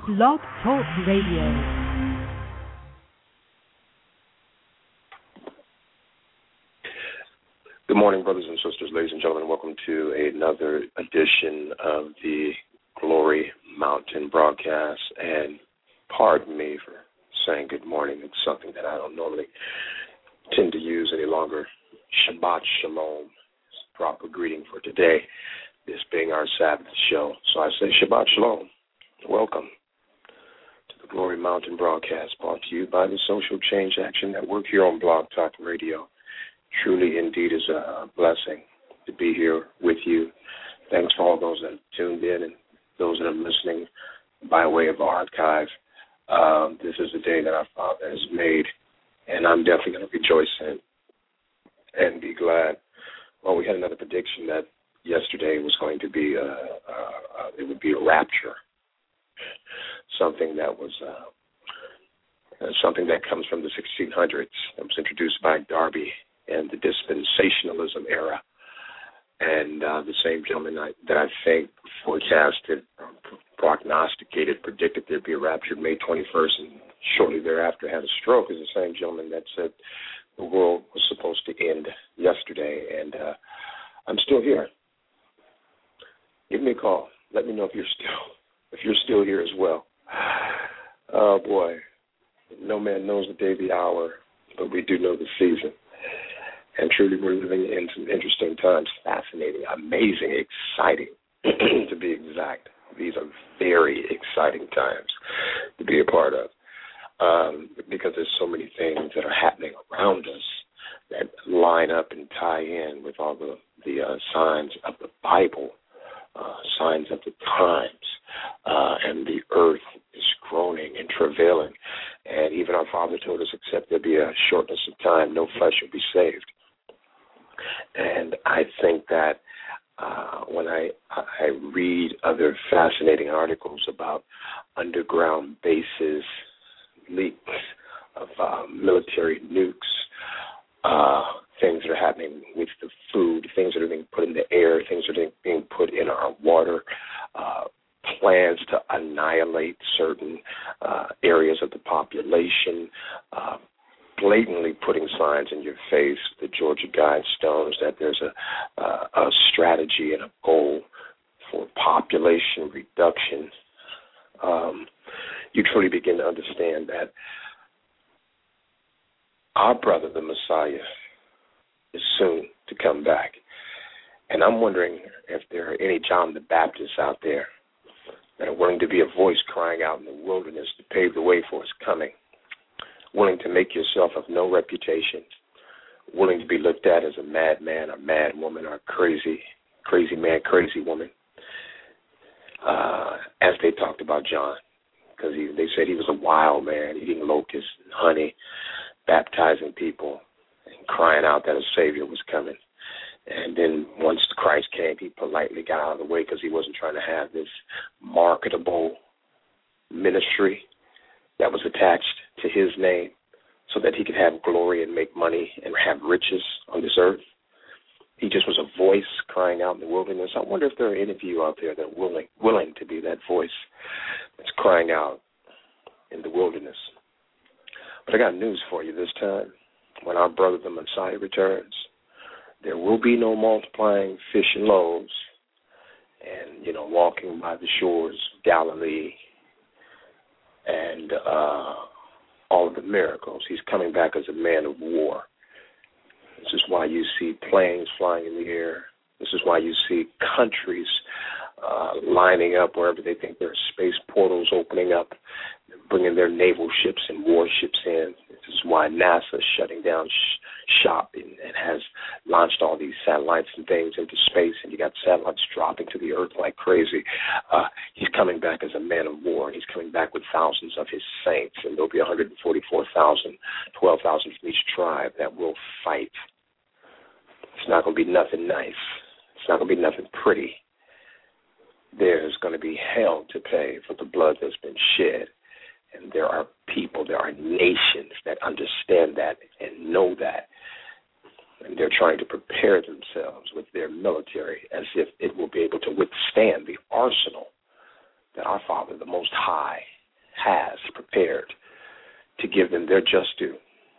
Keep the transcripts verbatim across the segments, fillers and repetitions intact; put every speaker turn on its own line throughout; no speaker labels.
Blog Talk Radio.
Good morning, brothers and sisters, ladies and gentlemen. Welcome to another edition of the Glory Mountain broadcast. And pardon me for saying good morning. It's something that I don't normally tend to use any longer. Shabbat Shalom is the proper greeting for today, this being our Sabbath show. So I say Shabbat Shalom. Welcome to the Glory Mountain broadcast, brought to you by the Social Change Action Network here on Blog Talk Radio. Truly, indeed, is a blessing to be here with you. Thanks for all those that have tuned in and those that are listening by way of archive. Um, this is a day that our Father has made, and I'm definitely going to rejoice in and be glad. Well, we had another prediction that yesterday was going to be, uh, uh, uh, it would be a rapture, something that was uh, uh, something that comes from the sixteen hundreds. It was introduced by Darby and the dispensationalism era. And uh, the same gentleman I, that I think forecasted, um, prognosticated, predicted there'd be a rapture May twenty-first and shortly thereafter had a stroke is the same gentleman that said the world was supposed to end yesterday. And uh, I'm still here. Give me a call. Let me know if you're still if you're still here as well. Oh, boy. No man knows the day, the hour, but we do know the season. And truly, we're living in some interesting times, fascinating, amazing, exciting, to be exact. These are very exciting times to be a part of um, because there's so many things that are happening around us that line up and tie in with all the, the uh, signs of the Bible, uh, signs of the times, uh, and the earth is groaning and travailing. And even our Father told us, except there be a shortness of time, no flesh will be saved. And I think that uh, when I, I read other fascinating articles about underground bases, leaks of uh, military nukes, uh, things that are happening with the food, things that are being put in the air, things that are being put in our water, uh, plans to annihilate certain uh, areas of the population, uh, blatantly putting signs in your face, the Georgia Guidestones, that there's a, uh, a strategy and a goal for population reduction. Um, you truly begin to understand that our brother, the Messiah, is soon to come back. And I'm wondering if there are any John the Baptists out there that are willing to be a voice crying out in the wilderness to pave the way for his coming, willing to make yourself of no reputation, willing to be looked at as a madman or mad woman or crazy, crazy man, crazy woman, uh, as they talked about John, because they said he was a wild man, eating locusts and honey, baptizing people and crying out that a Savior was coming. And then once Christ came, he politely got out of the way because he wasn't trying to have this marketable ministry that was attached to his name so that he could have glory and make money and have riches on this earth. He just was a voice crying out in the wilderness. I wonder if there are any of you out there that are willing, willing to be that voice that's crying out in the wilderness. But I got news for you this time. When our brother the Messiah returns, there will be no multiplying fish and loaves and, you know, walking by the shores of Galilee and uh, all of the miracles. He's coming back as a man of war. This is why you see planes flying in the air. This is why you see countries uh, lining up wherever they think there are space portals opening up, bringing their naval ships and warships in. This is why NASA is shutting down sh- shop and, and has launched all these satellites and things into space, and you got satellites dropping to the earth like crazy. Uh, he's coming back as a man of war, and he's coming back with thousands of his saints, and there'll be one hundred forty-four thousand, twelve thousand from each tribe that will fight. It's not going to be nothing nice. It's not going to be nothing pretty. There's going to be hell to pay for the blood that's been shed. And there are people, there are nations that understand that and know that. And they're trying to prepare themselves with their military as if it will be able to withstand the arsenal that our Father, the Most High, has prepared to give them their just due.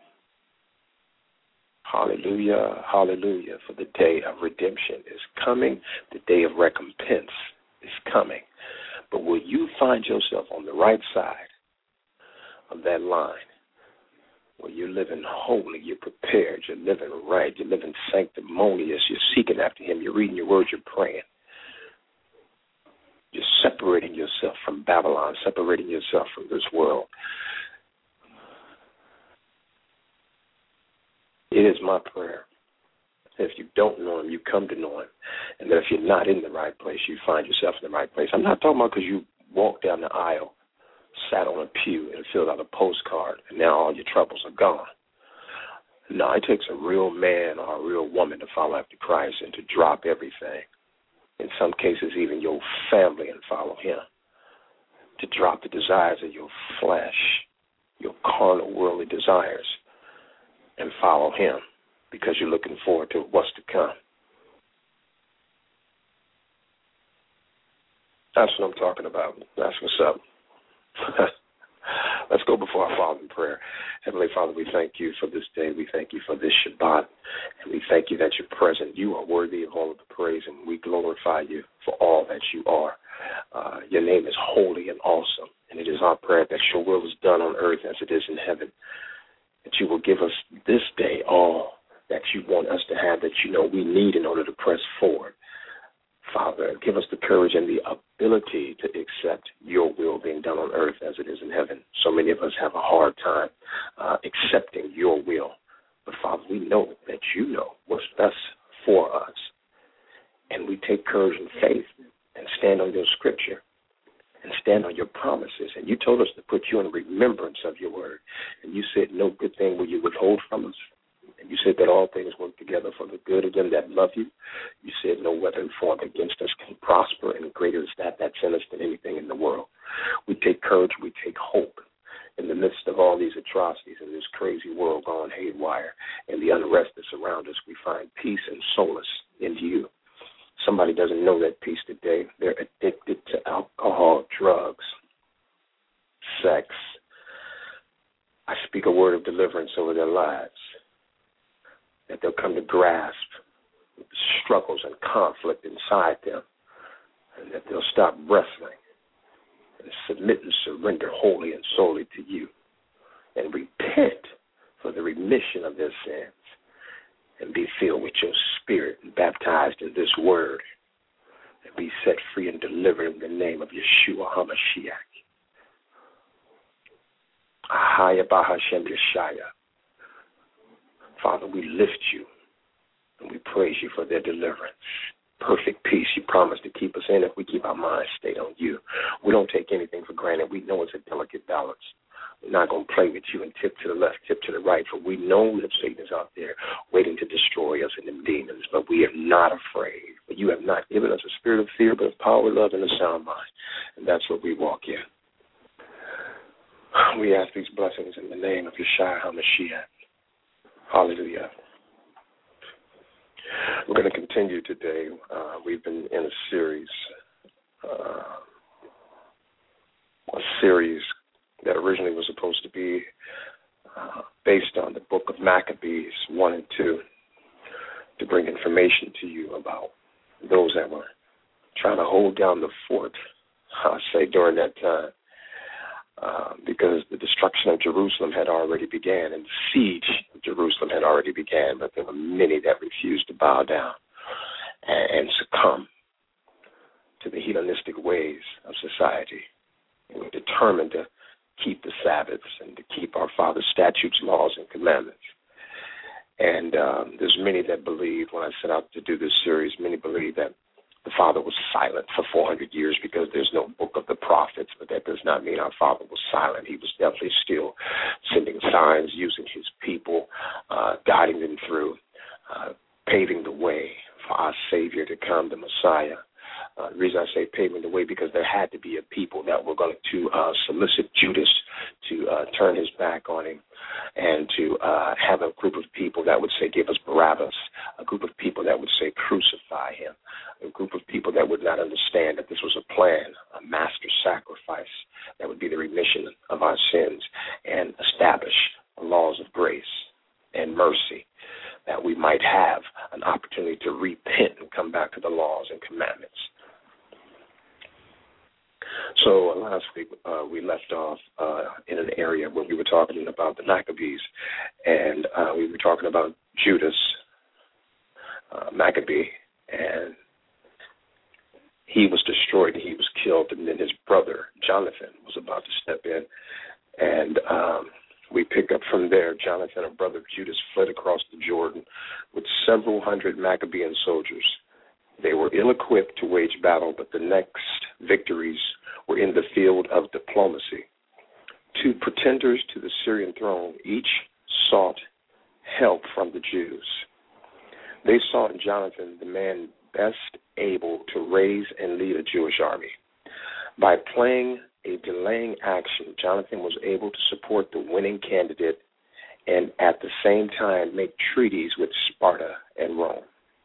Hallelujah, hallelujah, for the day of redemption is coming. The day of recompense is coming. But will you find yourself on the right side of that line where you're living holy, you're prepared, you're living right, you're living sanctimonious, you're seeking after him, you're reading your word, you're praying. You're separating yourself from Babylon, separating yourself from this world. It is my prayer that if you don't know him, you come to know him. And that if you're not in the right place, you find yourself in the right place. I'm not talking about because you walked down the aisle, sat on a pew, and filled out a postcard, and now all your troubles are gone. No, it takes a real man or a real woman to follow after Christ and to drop everything. In some cases, even your family, and follow him. To drop the desires of your flesh, your carnal, worldly desires, and follow him because you're looking forward to what's to come. That's what I'm talking about. That's what's up. Let's go before our Father in prayer. Heavenly Father, we thank you for this day. We thank you for this Shabbat. And we thank you that you're present. You are worthy of all of the praise, and we glorify you for all that you are. Uh, your name is holy and awesome, and it is our prayer that your will is done on earth as it is in heaven, that you will give us this day all that you want us to have, that you know we need in order to press forward. Father, give us the courage and the ability to accept your will being done on earth as it is in heaven. So many of us have a hard time uh, accepting your will. But, Father, we know that you know what's best for us. And we take courage and faith and stand on your scripture and stand on your promises. And you told us to put you in remembrance of your word. And you said no good thing will you withhold from us. And you said that all things work together for the good of them that love you. You said no weapon formed against us can prosper, and greater is that that's in us than anything in the world. We take courage, we take hope in the midst of all these atrocities in this crazy world gone haywire and the unrest that's around us. We find peace and solace in you. Somebody doesn't know that peace today. They're addicted to alcohol, drugs, sex. I speak a word of deliverance over their lives, that they'll come to grasp the struggles and conflict inside them, and that they'll stop wrestling and submit and surrender wholly and solely to you, and repent for the remission of their sins, and be filled with your spirit and baptized in this word, and be set free and delivered in the name of Yeshua HaMashiach. Ahaya Bahashem Yeshaya. Father, we lift you and we praise you for their deliverance. Perfect peace you promise to keep us in if we keep our minds stayed on you. We don't take anything for granted. We know it's a delicate balance. We're not going to play with you and tip to the left, tip to the right, for we know that Satan is out there waiting to destroy us and them demons, but we are not afraid. But you have not given us a spirit of fear, but of power, love, and a sound mind. And that's what we walk in. We ask these blessings in the name of Yeshua HaMashiach. Hallelujah. We're going to continue today. Uh, we've been in a series, uh, a series that originally was supposed to be uh, based on the book of Maccabees one and two, to bring information to you about those that were trying to hold down the fort, I say, during that time. Uh, because the destruction of Jerusalem had already began, and the siege of Jerusalem had already began, but there were many that refused to bow down and, and succumb to the hedonistic ways of society. They were determined to keep the Sabbaths and to keep our Father's statutes, laws, and commandments. And um, there's many that believe, when I set out to do this series, many believe that the Father was silent for four hundred years because there's no book of the prophets, but that does not mean our Father was silent. He was definitely still sending signs, using his people, uh, guiding them through, uh, paving the way for our Savior to come, the Messiah, Uh, the reason I say paving the way, because there had to be a people that were going to uh, solicit Judas to uh, turn his back on him, and to uh, have a group of people that would say, give us Barabbas, a group of people that would say, crucify him, a group of people that would not understand that this was a plan, a master sacrifice that would be the remission of our sins and establish laws of grace and mercy, that we might have an opportunity to repent and come back to the laws and commandments. So last week uh, we left off uh, in an area where we were talking about the Maccabees, and uh, we were talking about Judas uh, Maccabee, and he was destroyed and he was killed, and then his brother Jonathan was about to step in, and um, we pick up from there. Jonathan, a brother of Judas, fled across the Jordan with several hundred Maccabean soldiers. They were ill-equipped to wage battle, but the next victories were in the field of diplomacy. Two pretenders to the Syrian throne each sought help from the Jews. They saw in Jonathan the man best able to raise and lead a Jewish army. By playing a delaying action, Jonathan was able to support the winning candidate and at the same time make treaties with Sparta and Rome.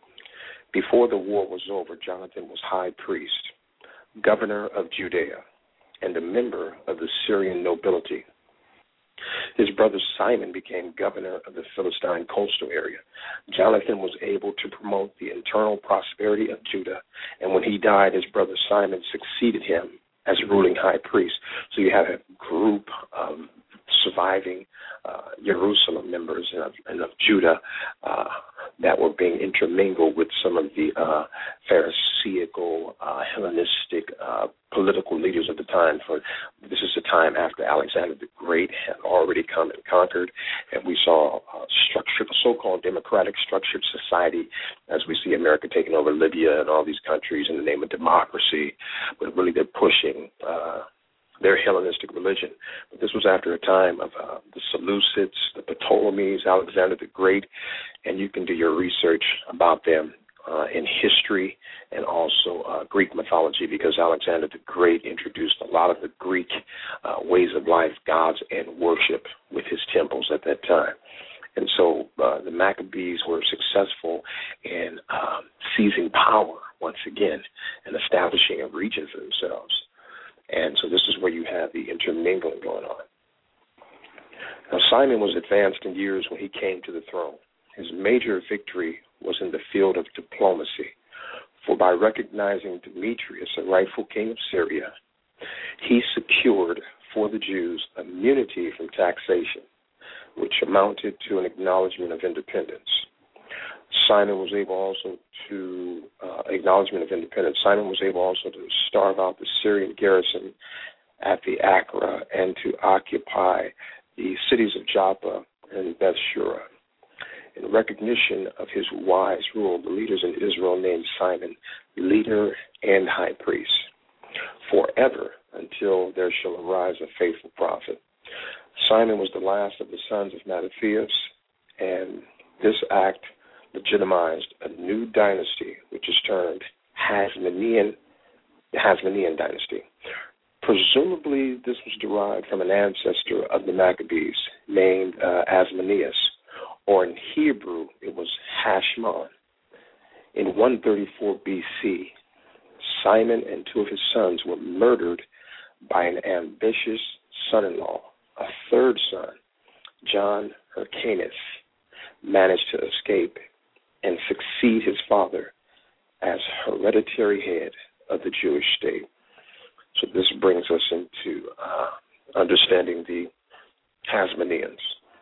Before the war was over, Jonathan was high priest, governor of Judea, and a member of the Syrian nobility. His brother Simon became governor of the Philistine coastal area. Jonathan was able to promote the internal prosperity of Judah, and when he died, his brother Simon succeeded him as ruling high priest. So you have a group of surviving uh, Jerusalem members and of, and of Judah uh, that were being intermingled with some of the uh, Pharisaical, uh, Hellenistic uh, political leaders of the time. For this is the time after Alexander the Great had already come and conquered, and we saw a structured, a so-called democratic structured society, as we see America taking over Libya and all these countries in the name of democracy, but really they're pushing Uh, their Hellenistic religion. But this was after a time of uh, the Seleucids, the Ptolemies, Alexander the Great, and you can do your research about them uh, in history and also uh, Greek mythology, because Alexander the Great introduced a lot of the Greek uh, ways of life, gods, and worship with his temples at that time. And so uh, the Maccabees were successful in um, seizing power once again and establishing a region for themselves. And so this is where you have the intermingling going on. Now, Simon was advanced in years when he came to the throne. His major victory was in the field of diplomacy, for by recognizing Demetrius, a rightful king of Syria, he secured for the Jews immunity from taxation, which amounted to an acknowledgement of independence. Simon was able also to, uh, acknowledgement of independence, Simon was able also to starve out the Syrian garrison at the Acra and to occupy the cities of Joppa and Bethshura. In recognition of his wise rule, the leaders in Israel named Simon leader and high priest forever until there shall arise a faithful prophet. Simon was the last of the sons of Mattathias, and this act legitimized a new dynasty, which is termed Hasmonean, the Hasmonean dynasty. Presumably, this was derived from an ancestor of the Maccabees named uh, Asmoneus, or in Hebrew, it was Hashmon. In one thirty-four B C, Simon and two of his sons were murdered by an ambitious son-in-law. A third son, John Hyrcanus, managed to escape and succeed his father as hereditary head of the Jewish state. So this brings us into uh, understanding the Hasmoneans.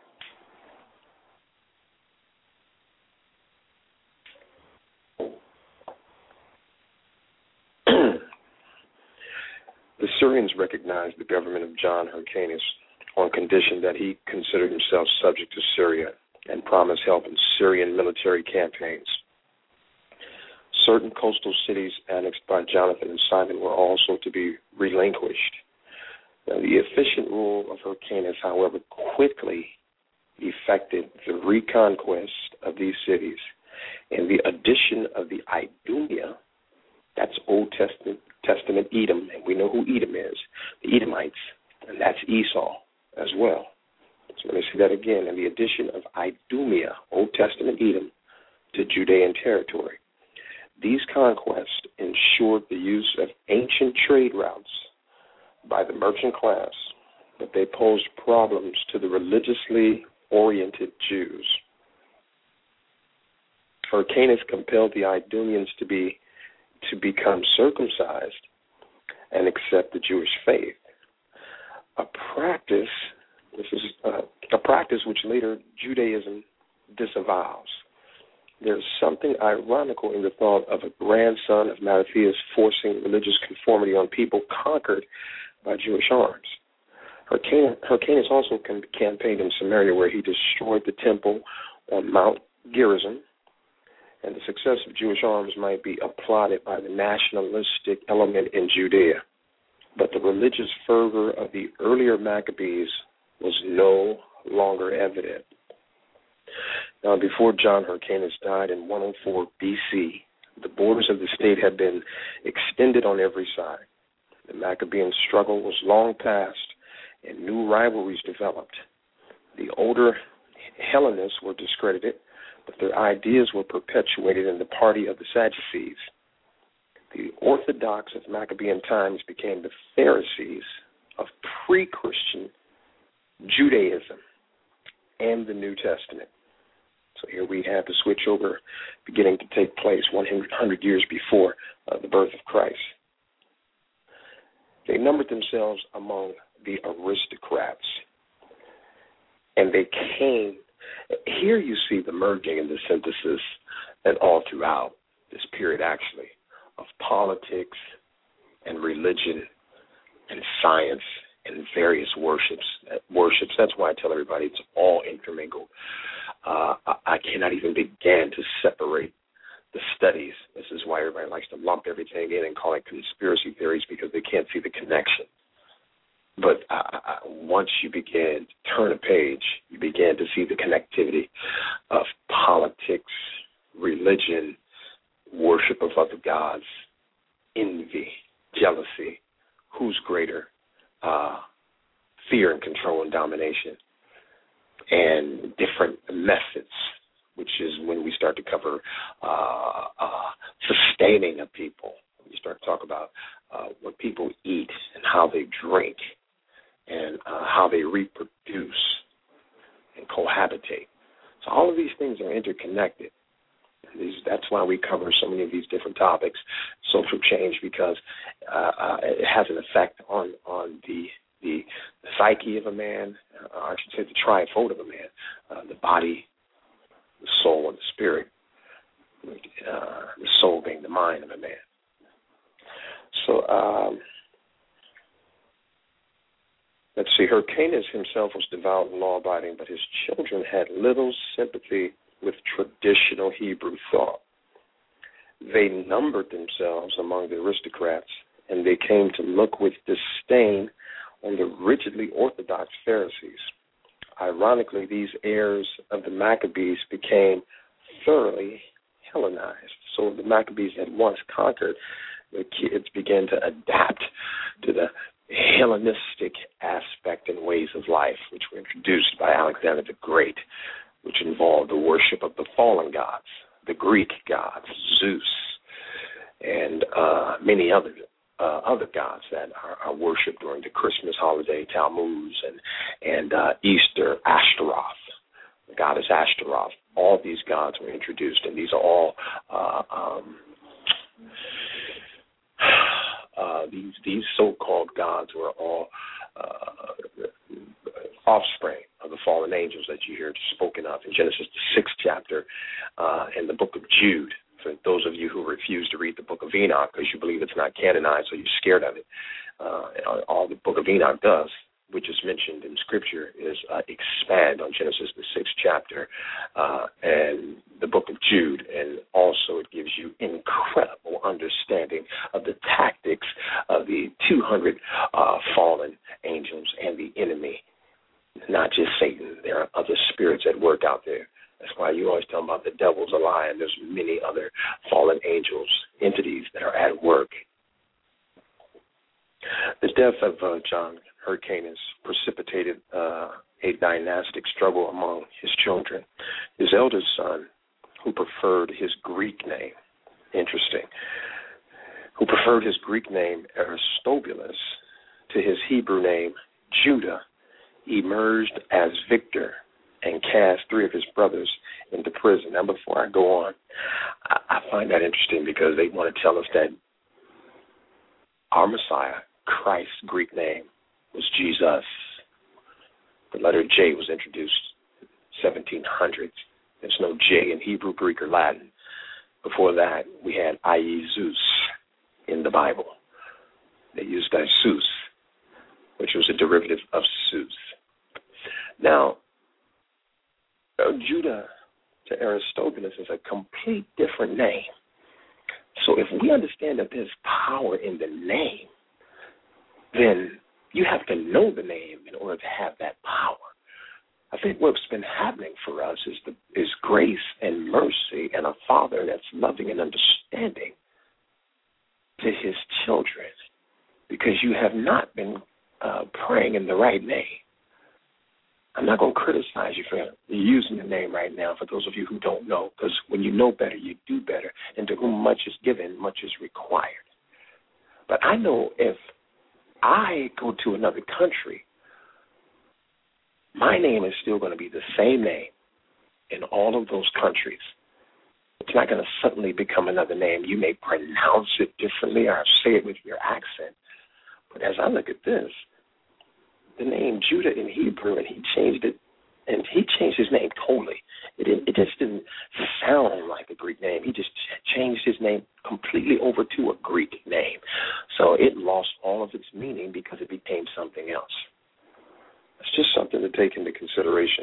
The Syrians recognized the government of John Hyrcanus on condition that he considered himself subject to Syria and promised help in Syrian military campaigns. Certain coastal cities annexed by Jonathan and Simon were also to be relinquished. Now, the efficient rule of Hyrcanus, however, quickly effected the reconquest of these cities and the addition of the Idumea That's Old Testament, Testament Edom, and we know who Edom is, the Edomites, and that's Esau as well. So let me see that again. In the addition of Idumea, Old Testament Edom, to Judean territory. These conquests ensured the use of ancient trade routes by the merchant class, but they posed problems to the religiously oriented Jews. Hyrcanus compelled the Idumeans to be to become circumcised and accept the Jewish faith, a practice this is uh, a practice which later Judaism disavows. There's something ironical in the thought of a grandson of Mattathias forcing religious conformity on people conquered by Jewish arms. Hyrcanus also campaigned in Samaria, where he destroyed the temple on Mount Gerizim, and the success of Jewish arms might be applauded by the nationalistic element in Judea. But the religious fervor of the earlier Maccabees was no longer evident. Now, before John Hyrcanus died in one oh four B C, the borders of the state had been extended on every side. The Maccabean struggle was long past, and new rivalries developed. The older Hellenists were discredited, but their ideas were perpetuated in the party of the Sadducees. The Orthodox of Maccabean times became the Pharisees of pre-Christian Judaism and the New Testament. So here we have the switchover beginning to take place one hundred years before uh, the birth of Christ. They numbered themselves among the aristocrats, and they came. Here you see the merging and the synthesis, and all throughout this period, actually, of politics and religion and science and various worships. Worships. That's why I tell everybody it's all intermingled. Uh, I, I cannot even begin to separate the studies. This is why everybody likes to lump everything in and call it conspiracy theories, because they can't see the connection. But I, I, once you begin to turn a page, you begin to see the connectivity of politics, religion, worship of other gods, envy, jealousy, who's greater, uh, fear and control and domination, and different methods, which is when we start to cover uh, uh, sustaining of people. We start to talk about uh, what people eat and how they drink and uh, how they reproduce and cohabitate. So all of these things are interconnected. These, that's why we cover so many of these different topics. Social change, because uh, uh, it has an effect on, on the, the the psyche of a man, uh, I should say the trifold of a man, uh, the body, the soul, and the spirit, uh, the soul being the mind of a man. So um, let's see, Hyrcanus himself was devout and law-abiding, but his children had little sympathy with traditional Hebrew thought. They numbered themselves among the aristocrats, and they came to look with disdain on the rigidly orthodox Pharisees. Ironically, these heirs of the Maccabees became thoroughly Hellenized. So the Maccabees had once conquered, the kids began to adapt to the Hellenistic aspect and ways of life, which were introduced by Alexander the Great, which involved the worship of the fallen gods, the Greek gods, Zeus, and uh, many other uh, other gods that are, are worshipped during the Christmas holiday, Tammuz, and and uh, Easter, Ashtaroth, the goddess Ashtaroth. All these gods were introduced, and these are all uh, um, uh, these these so-called gods were all uh, offspring of the fallen angels that you hear spoken of in Genesis, the sixth chapter, uh, and the book of Jude. For those of you who refuse to read the book of Enoch because you believe it's not canonized, so you're scared of it, uh, all the book of Enoch does, which is mentioned in Scripture, is uh, expand on Genesis, the sixth chapter, uh, and the book of Jude, and also it gives you incredible understanding of the tactics of the two hundred uh, fallen angels and the enemy. Not just Satan. There are other spirits at work out there That's why you always tell them about the devil's a lie, and there's many other fallen angels, entities that are at work. The death of uh, John Hyrcanus precipitated uh, a dynastic struggle among his children. His eldest son, who preferred his Greek name, interesting, who preferred his Greek name Aristobulus to his Hebrew name Judah, emerged as victor and cast three of his brothers into prison. Now, before I go on, I, I find that interesting because they want to tell us that our Messiah, Christ's Greek name, was Jesus. The letter J was introduced in seventeen hundreds. There's no J in Hebrew, Greek, or Latin. Before that, we had Iesus in the Bible. They used Isus, which was a derivative of Zeus. Now, Judah to Aristobulus is a complete different name. So if we understand that there's power in the name, then you have to know the name in order to have that power. I think what's been happening for us is the, is grace and mercy and a Father that's loving and understanding to his children, because you have not been uh, praying in the right name. I'm not going to criticize you for using the name right now, for those of you who don't know, because when you know better, you do better, and to whom much is given, much is required. But I know if I go to another country, my name is still going to be the same name in all of those countries. It's not going to suddenly become another name. You may pronounce it differently or say it with your accent. But as I look at this, the name Judah in Hebrew, and he changed it, and he changed his name totally. It, it just didn't sound like a Greek name. He just changed his name completely over to a Greek name. So it lost all of its meaning because it became something else. It's just something to take into consideration.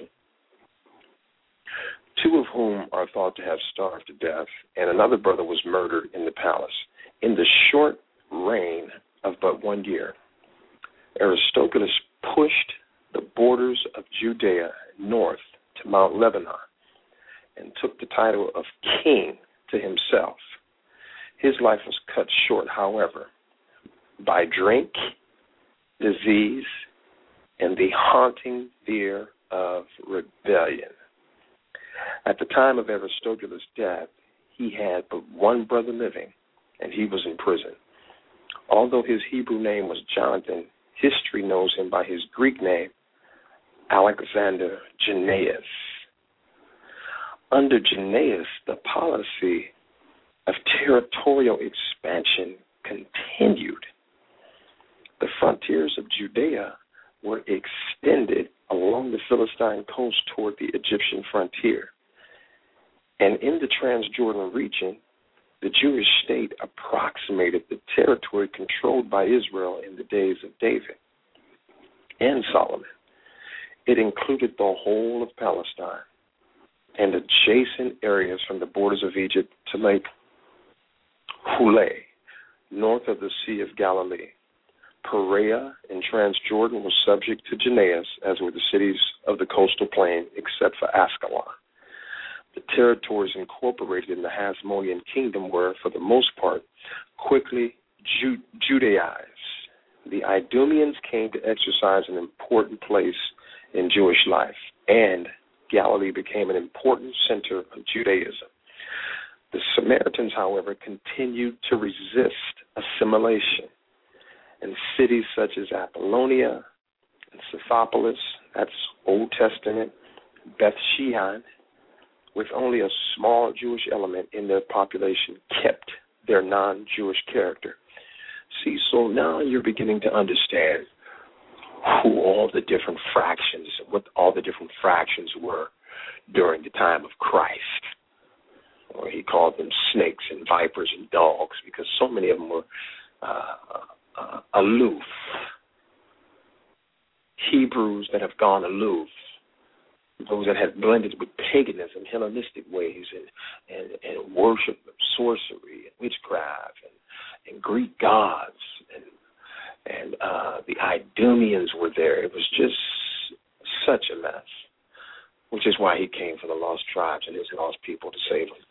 Two of whom are thought to have starved to death, and another brother was murdered in the palace. In the short reign of but one year, Aristobulus pushed the borders of Judea north to Mount Lebanon and took the title of king to himself. His life was cut short, however, by drink, disease, and the haunting fear of rebellion. At the time of Aristobulus' death, he had but one brother living, and he was in prison. Although his Hebrew name was Jonathan, history knows him by his Greek name, Alexander Jannaeus. Under Jannaeus, the policy of territorial expansion continued. The frontiers of Judea were extended along the Philistine coast toward the Egyptian frontier. And in the Transjordan region, the Jewish state approximated the territory controlled by Israel in the days of David and Solomon. It included the whole of Palestine and adjacent areas from the borders of Egypt to Lake Huleh, north of the Sea of Galilee. Perea and Transjordan were subject to Jannaeus, as were the cities of the coastal plain, except for Ascalon. The territories incorporated in the Hasmonean kingdom were, for the most part, quickly Ju- Judaized. The Idumeans came to exercise an important place in Jewish life, and Galilee became an important center of Judaism. The Samaritans, however, continued to resist assimilation, and cities such as Apollonia and Scythopolis, that's Old Testament, Beth Shean, with only a small Jewish element in their population, kept their non-Jewish character. See, so now you're beginning to understand who all the different fractions, what all the different fractions were during the time of Christ. Or he called them snakes and vipers and dogs, because so many of them were uh, uh, aloof. Hebrews that have gone aloof, those that had blended with paganism, Hellenistic ways, and, and, and worship of sorcery and witchcraft and, and Greek gods, and and uh, the Idumeans were there. It was just such a mess, which which is why he came for the lost tribes and his lost people to save them.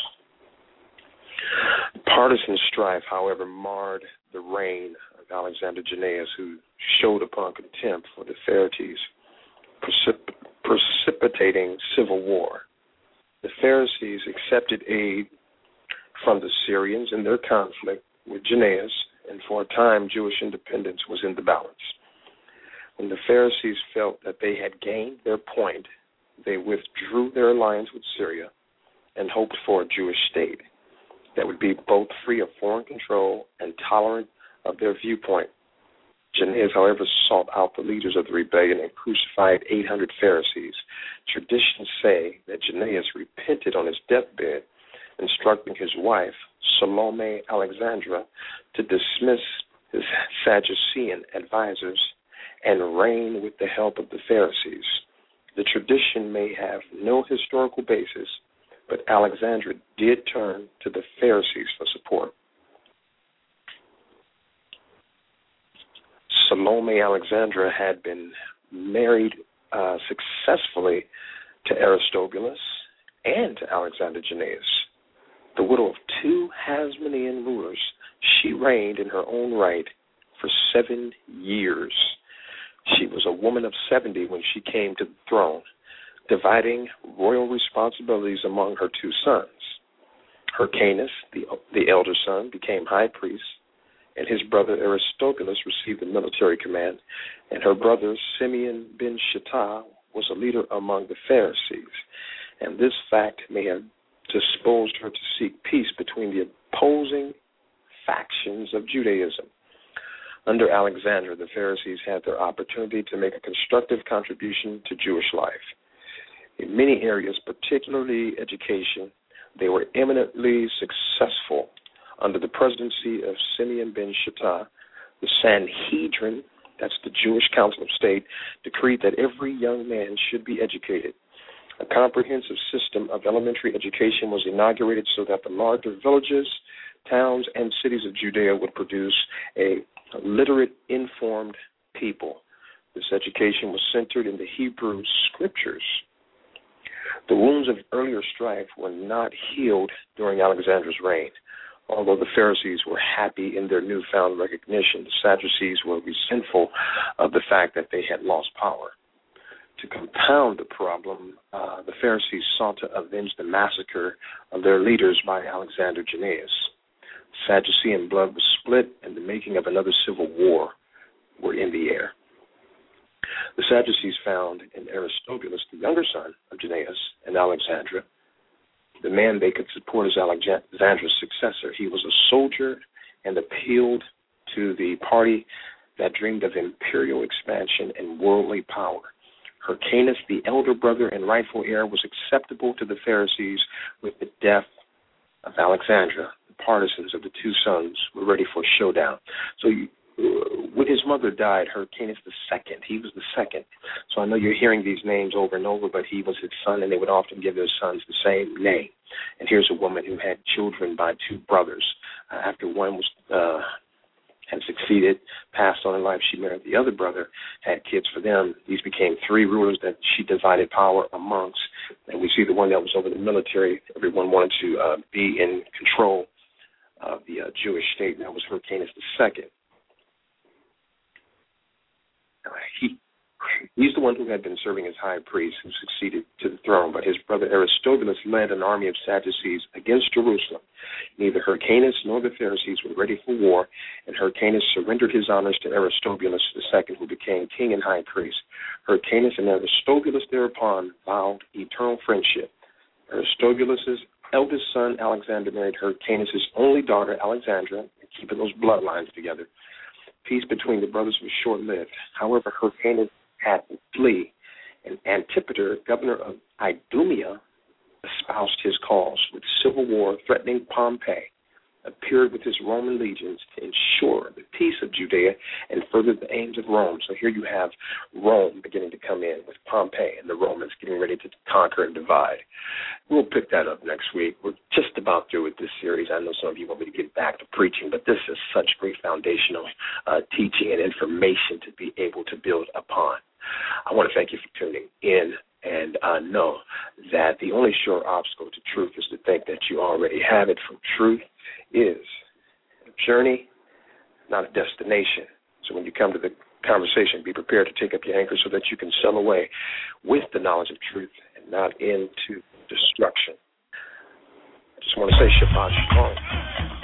Partisan strife, however, marred the reign of Alexander Jannaeus, who showed upon contempt for the Pharisees, precip- precipitating civil war. The Pharisees accepted aid from the Syrians in their conflict with Jannaeus, and for a time Jewish independence was in the balance. When the Pharisees felt that they had gained their point, they withdrew their alliance with Syria and hoped for a Jewish state that would be both free of foreign control and tolerant of their viewpoint. Jannaeus, however, sought out the leaders of the rebellion and crucified eight hundred Pharisees. Traditions say that Jannaeus repented on his deathbed, instructing his wife, Salome Alexandra, to dismiss his Sadducean advisors and reign with the help of the Pharisees. The tradition may have no historical basis, but Alexandra did turn to the Pharisees for support. Salome Alexandra had been married uh, successfully to Aristobulus and to Alexander Jannaeus. The widow of two Hasmonean rulers, she reigned in her own right for seven years. She was a woman of seventy when she came to the throne, dividing royal responsibilities among her two sons. Hyrcanus, the, the elder son, became high priest, and his brother Aristobulus received the military command, and her brother Simeon ben Shatta was a leader among the Pharisees. And this fact may have disposed her to seek peace between the opposing factions of Judaism. Under Alexander, the Pharisees had their opportunity to make a constructive contribution to Jewish life. In many areas, particularly education, they were eminently successful. Under the presidency of Simeon ben Shatta, the Sanhedrin, that's the Jewish Council of State, decreed that every young man should be educated. A comprehensive system of elementary education was inaugurated so that the larger villages, towns, and cities of Judea would produce a literate, informed people. This education was centered in the Hebrew Scriptures. The wounds of earlier strife were not healed during Alexander's reign. Although the Pharisees were happy in their newfound recognition, the Sadducees were resentful of the fact that they had lost power. To compound the problem, uh, the Pharisees sought to avenge the massacre of their leaders by Alexander Jannaeus. Sadducean blood was split, and the making of another civil war were in the air. The Sadducees found in Aristobulus, the younger son of Jannaeus and Alexandra, the man they could support as Alexandra's successor. He was a soldier and appealed to the party that dreamed of imperial expansion and worldly power. Hyrcanus, the elder brother and rightful heir, was acceptable to the Pharisees. With the death of Alexandra, the partisans of the two sons were ready for a showdown. So you, uh, when his mother died, Hyrcanus the second, he was the second. So I know you're hearing these names over and over, but he was his son, and they would often give their sons the same name. And here's a woman who had children by two brothers. Uh, after one was uh, had succeeded, passed on in life, she married the other brother, had kids for them. These became three rulers that she divided power amongst. And we see the one that was over the military. Everyone wanted to uh, be in control of the uh, Jewish state, and that was Hyrcanus the second. He, he's the one who had been serving as high priest, who succeeded to the throne, but his brother Aristobulus led an army of Sadducees against Jerusalem. Neither Hyrcanus nor the Pharisees were ready for war, and Hyrcanus surrendered his honors to Aristobulus the second, who became king and high priest. Hyrcanus and Aristobulus thereupon vowed eternal friendship. Aristobulus' eldest son Alexander married Hyrcanus' only daughter Alexandra, keeping those bloodlines together. Peace between the brothers was short-lived. However, Hyrcanus had to flee, and Antipater, governor of Idumea, espoused his cause. With civil war threatening Pompey, appeared with his Roman legions to ensure the peace of Judea and further the aims of Rome. So here you have Rome beginning to come in with Pompey and the Romans getting ready to conquer and divide. We'll pick that up next week. We're just about through with this series. I know some of you want me to get back to preaching, but this is such great foundational uh, teaching and information to be able to build upon. I want to thank you for tuning in and uh, know that the only sure obstacle to truth is to think that you already have it. From truth is a journey, not a destination. So when you come to the conversation, be prepared to take up your anchor so that you can sail away with the knowledge of truth and not into destruction. I just want to say Shabbat Shalom.